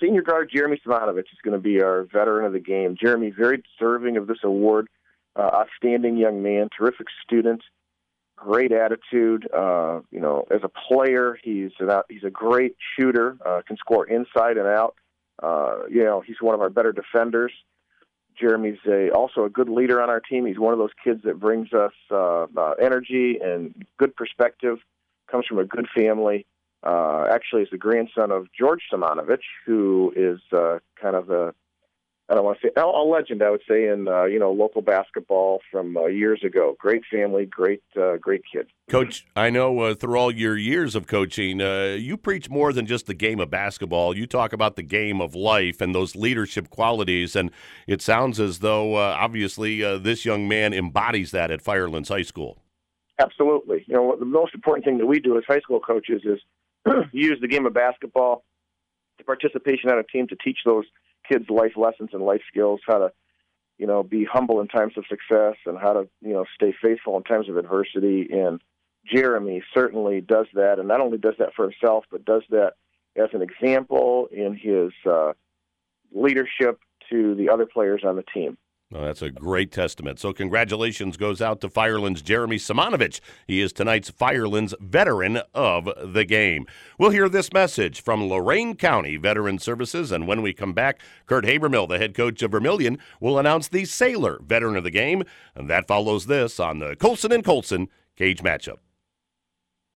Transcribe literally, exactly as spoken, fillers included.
senior guard Jeremy Simonovich is going to be our veteran of the game. Jeremy, very deserving of this award. Uh, outstanding young man, terrific student, great attitude. Uh, you know, as a player, he's an, he's a great shooter. Uh, can score inside and out. Uh, you know, he's one of our better defenders. Jeremy's a, also a good leader on our team. He's one of those kids that brings us uh, uh, energy and good perspective. Comes from a good family. Uh, actually, is the grandson of George Simonovich, who is uh, kind of a I don't want to say a legend, I would say, in uh, you know local basketball from uh, years ago. Great family, great uh, great kid. Coach, I know uh, through all your years of coaching, uh, you preach more than just the game of basketball. You talk about the game of life and those leadership qualities, and it sounds as though uh, obviously uh, this young man embodies that at Firelands High School. Absolutely. You know, the most important thing that we do as high school coaches is use the game of basketball, the participation on a team to teach those kids life lessons and life skills, how to, you know, be humble in times of success and how to, you know, stay faithful in times of adversity. And Jeremy certainly does that, and not only does that for himself, but does that as an example in his uh, leadership to the other players on the team. Well, that's a great testament. So congratulations goes out to Firelands' Jeremy Simonovich. He is tonight's Firelands Veteran of the Game. We'll hear this message from Lorain County Veteran Services, and when we come back, Kurt Habermill, the head coach of Vermillion, will announce the Sailor Veteran of the Game, and that follows this on the Colson and Colson Cage Matchup.